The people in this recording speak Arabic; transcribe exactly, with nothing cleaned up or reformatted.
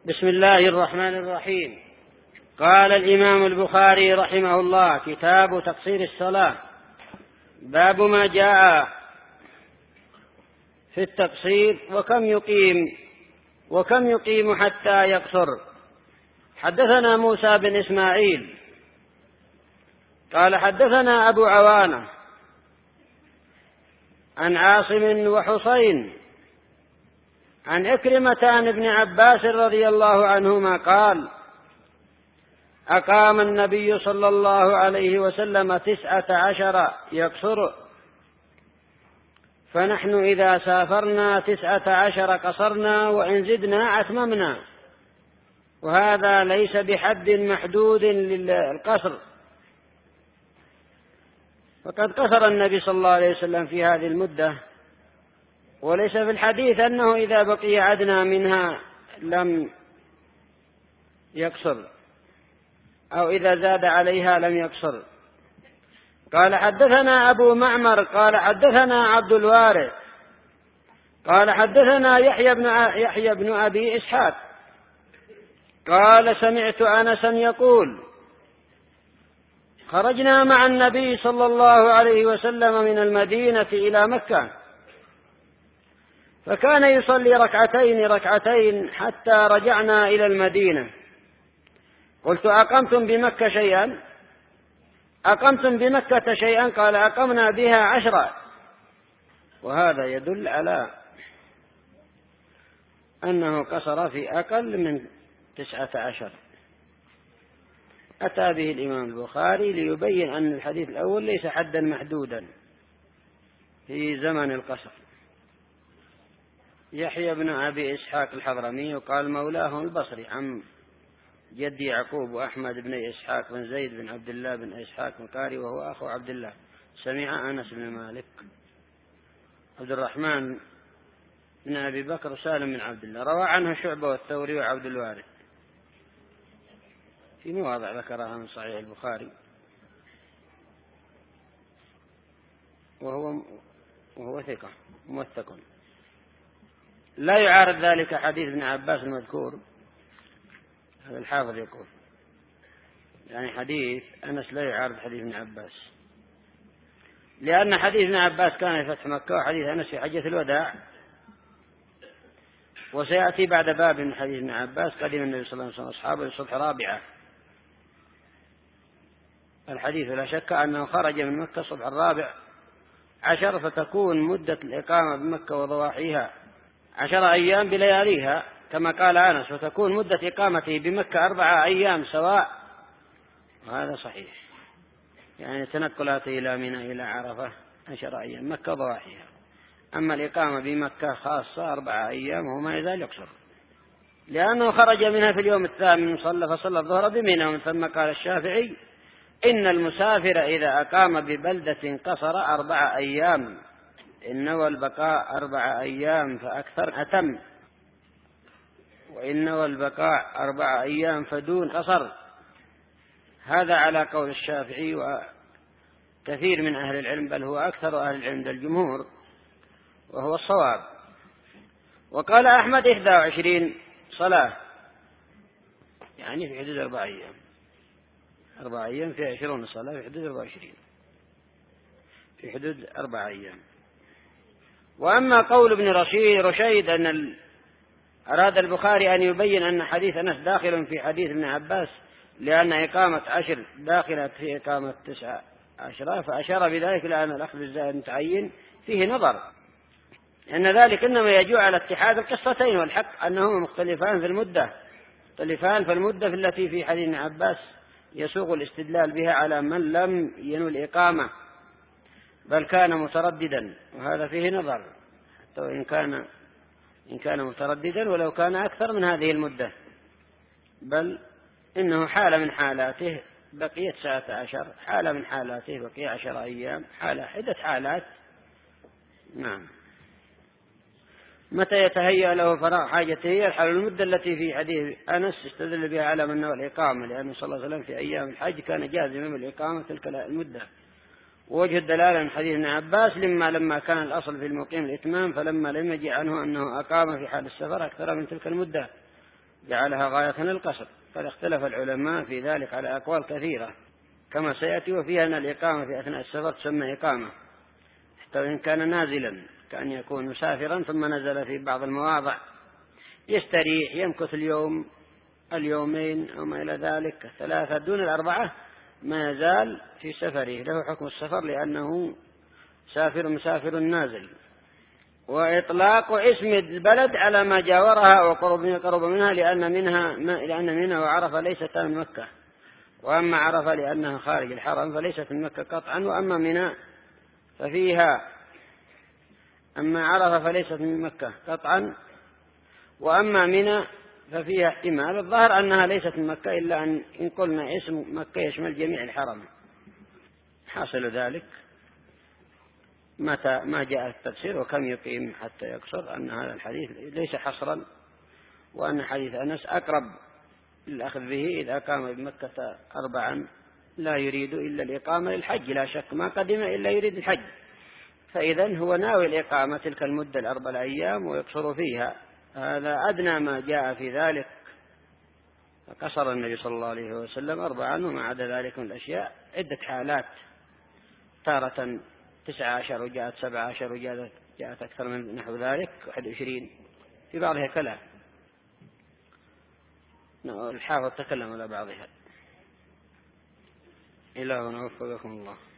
بسم الله الرحمن الرحيم. قال الإمام البخاري رحمه الله: كتاب تقصير الصلاة. باب ما جاء في التقصير وكم يقيم وكم يقيم حتى يقصر. حدثنا موسى بن إسماعيل قال حدثنا أبو عوانة عن عاصم وحسين عن إكرمة عن ابن عباس رضي الله عنهما قال: أقام النبي صلى الله عليه وسلم تسعة عشر يقصر، فنحن إذا سافرنا تسعة عشر قصرنا، وإن زدنا أتممنا، وهذا ليس بحد محدود للقصر، فقد قصر النبي صلى الله عليه وسلم في هذه المدة، وليس في الحديث أنه إذا بقي أدنى منها لم يقصر، أو إذا زاد عليها لم يقصر. قال حدثنا أبو معمر قال حدثنا عبد الوارث قال حدثنا يحيى بن يحيى بن أبي إسحاق قال: سمعت أنسا يقول: خرجنا مع النبي صلى الله عليه وسلم من المدينة إلى مكة، فكان يصلي ركعتين ركعتين حتى رجعنا إلى المدينة. قلت: أقمتم بمكة شيئا أقمتم بمكة شيئا؟ قال: أقمنا بها عشرة. وهذا يدل على أنه قصر في أقل من تسعة عشر. أتى به الإمام البخاري ليبين أن الحديث الأول ليس حدا محدودا في زمن القصر. يحيى بن أبي إسحاق الحضرمي وقال مولاه البصري عن جدي يعقوب وأحمد بن إسحاق بن زيد بن عبد الله بن إسحاق القاري، وهو أخو عبد الله، سمع أنس بن مالك عبد الرحمن بن أبي بكر سالم بن عبد الله، روى عنه شعبة والثوري وعبد الوارث. في مواضع ذكرها من صحيح البخاري، وهو وهو ثقة موثق. لا يعارض ذلك حديث ابن عباس المذكور. هذا الحافظ يقول يعني حديث أنس لا يعارض حديث ابن عباس، لأن حديث ابن عباس كان في فتح مكة، وحديث أنس في حجة الوداع. وسيأتي بعد باب من حديث ابن عباس: قدم النبي صلى الله عليه وسلم أصحابه للصبح رابعة. الحديث لا شك أنه خرج من مكة الصبح الرابع عشر، فتكون مدة الإقامة بمكة وضواحيها عشر أيام بلياليها كما قال أنس، وتكون مدة إقامته بمكة أربعة أيام سواء. وهذا صحيح، يعني تنقلاته إلى منى إلى عرفة عشر أيام مكة ضواحيها. أما الإقامة بمكة خاصة أربعة أيام، وهو ما يزال يقصر، لأنه خرج منها في اليوم الثامن صلى فصلى الظهر بمنى. ومن ثم قال الشافعي: إن المسافر إذا أقام ببلدة قصر أربع أيام، إن والبقاء أربع أيام فأكثر أتم، وإن والبقاء أربع أيام فدون قصر. هذا على قول الشافعي وكثير من أهل العلم، بل هو أكثر أهل العلم الجمهور، وهو الصواب. وقال أحمد: إحدى وعشرين صلاة، يعني في حدود أربع أيام أربع أيام في عشرون صلاة، في حدود أربع وعشرين في حدود أربع أيام. وأما قول ابن رشيد رشيد أن ال... أراد البخاري أن يبين أن حديث أنس داخل في حديث ابن عباس، لأن إقامة عشر داخلة في إقامة تسعة عشرة، فأشار بذلك لأن الأخذ بالزائد متعين فيه نظر، أن ذلك إنما يجوع على اتحاد القصتين، والحق أنهما مختلفان في المدة مختلفان في المدة في التي في حديث ابن عباس يسوغ الاستدلال بها على من لم ينوي الإقامة بل كان مترددا، وهذا فيه نظر، حتى إن كان إن كان مترددا ولو كان أكثر من هذه المدة، بل إنه حالة من حالاته بقية تسعة عشر، حالة من حالاته بقية عشر أيام، حالة عدة حالات. نعم. متى يتهيأ له فراغ حاجته يرحل المدة التي في حديث أنس استدل بها على من نوى الإقامة، لأنه صلى الله عليه وسلم في أيام الحج كان جازما بالإقامة تلك المدة. ووجه الدلالة من حديث ابن عباس: لما لما كان الأصل في المقيم الإتمام، فلما لم يجي عنه أنه أقام في حال السفر أكثر من تلك المدة، جعلها غاية القصر. قد اختلف العلماء في ذلك على أقوال كثيرة كما سيأتي، وفيها أن الإقامة في أثناء السفر تسمى إقامة حتى وإن كان نازلا، كأن يكون مسافرا ثم نزل في بعض المواضع يستريح يمكث اليوم اليومين أو ما إلى ذلك ثلاثة دون الأربعة، ما يزال في سفره، له حكم السفر لأنه سافر مسافر نازل. وإطلاق اسم البلد على ما جاورها وقرب منها لأن منها لأن منها وعرفة ليست من مكة، وأما عرفة لأنها خارج الحرم فليست من مكة قطعا، وأما منى ففيها أما عرفة فليست من مكة قطعا، وأما منى ففيها احتمال. الظاهر أنها ليست من مكة إلا أن إن قلنا اسم مكة يشمل جميع الحرم. حاصل ذلك متى ما جاء التفسير وكم يقيم حتى يقصر أن هذا الحديث ليس حصرا، وأن حديث أنس أقرب للأخذ به إذا أقام بمكة أربعا لا يريد إلا الإقامة للحج، لا شك ما قدم إلا يريد الحج، فإذا هو ناوي الإقامة تلك المدة الأربع أيام ويقصر فيها، هذا أدنى ما جاء في ذلك. فقصر النبي صلى الله عليه وسلم أربعا، وما عدا ذلك من الأشياء عدة حالات، تارة تسعة عشر وجاءت سبعة عشر وجاءت جاءت أكثر من نحو ذلك واحد وعشرين في بعضها كلام. الحافظ تكلم على بعضها. إلهنا وفقكم الله.